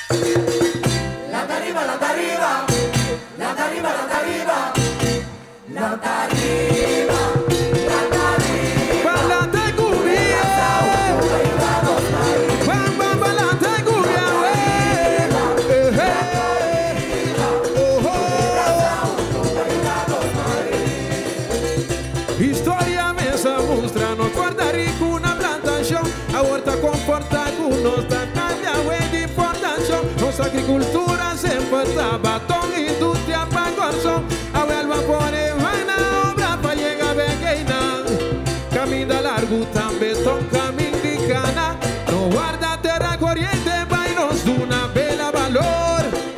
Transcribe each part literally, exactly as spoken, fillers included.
La d'arriba, la d'arriba, la d'arriba, la d'arriba, la d'arriba, la d'arriba. Balante cumbia, bam bam balante cumbia, eh eh, oh oh. Historia mesa mostra no Puerto Rico una plantación, ahorita comporta con nos tanta we di importación, nuestra agricultura se importa batón industria pa corazón, ahora va pone vaina obra pa llegar a Begueina, camina largo también ton camino de cana, no guarda terra corriente pa nos una bella valor,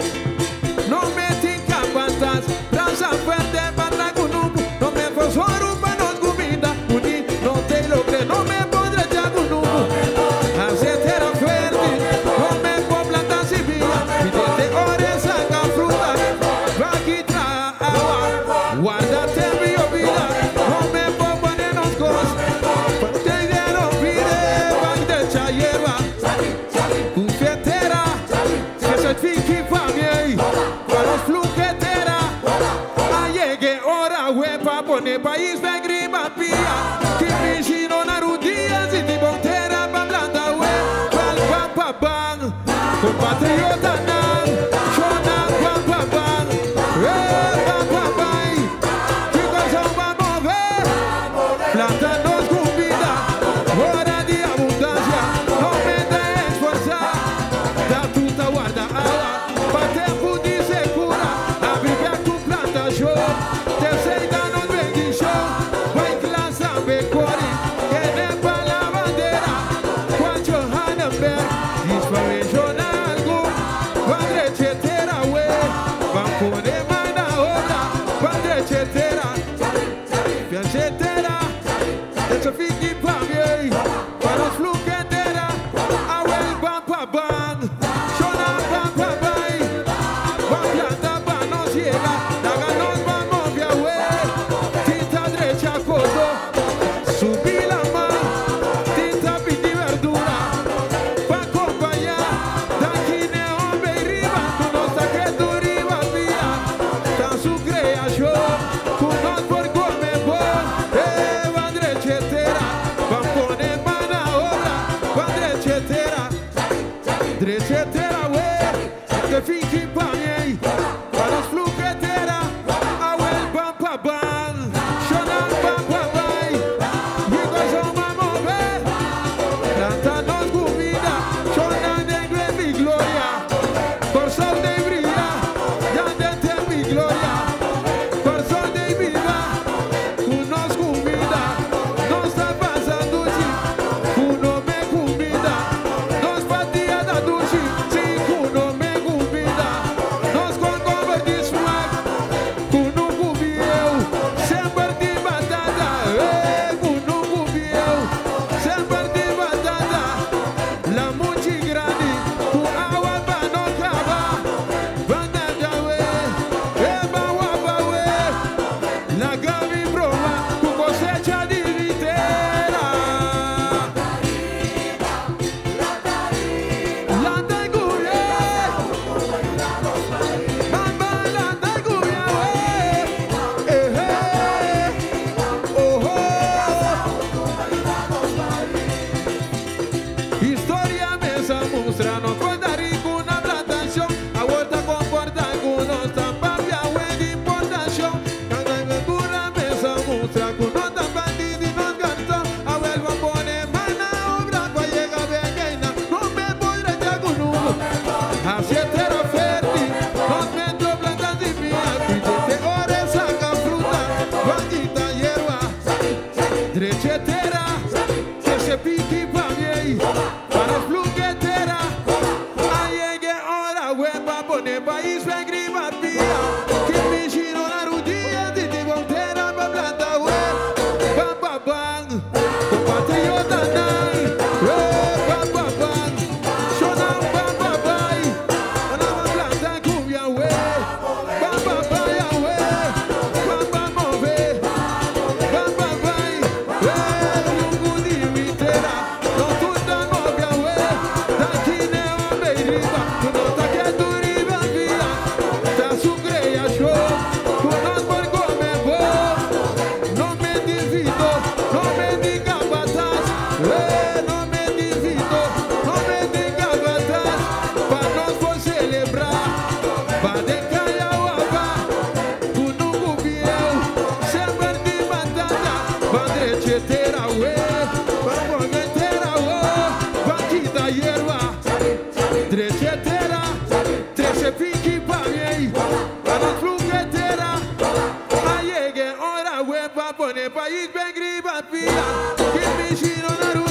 no me tica pantas, traza fuerte para con un, no me fosforo pa nos comida, uni no te lo creo, no me podré ya con un, hace terra fuerte, no me puedo plantar si vía, mi diente ore saca fruta, va aquí trae agua, guárdate mi vida, no me puedo poner los cos, pero te dieron vida, van de echar hierba, un fietera, que se fique pa' mí, para los fluquetera, a llegue hora huepa, pone país de grima pía, que piscino na rudía, si ti bontera pa' blanda huepa, pam pam pam, compatriota nan, chonan pam pam pam, eh pam pam pam, que cosa vamos a ver, plantanos con vida, hora de abundancia, no me des fuerza, da tuta guarda agua, pa' tempo de secura, abriga tu plantación, te sei danos bendición, vai clasa becori, que ne pa la bandera, Juancho Hanenberg, inspiration algo, padre chetera we, van pone mana obra, padre chetera, fian chetera, te se fiqui pa' mí, para los fluquetera, awel bam pa bam, shona bam pa bam, van planta pa nos llega, daga nos vamos via we, tinta derecha codo, subí la mano, tinta pidi verdura, pa acompañar, daqui ne hombre y riba, con nos saqueto riba vía, tan su creación, con nos por comer bon, eh, van derechetera, van poner mana obra, van derechetera, derechetera we, te fiqui pa' mí, pa' los fluquetera, awel bam pa bam, shonan bam pa bam, y cosa vamos a ver, plantanos comida, shonan de mi gloria, por sol de brilla, ya de mi gloria, por sol de vida, unos comida, no está pasando si, uno me comida, dos partidas da duchi, si uno me comida, pone país, ben griba, pila, que me chino na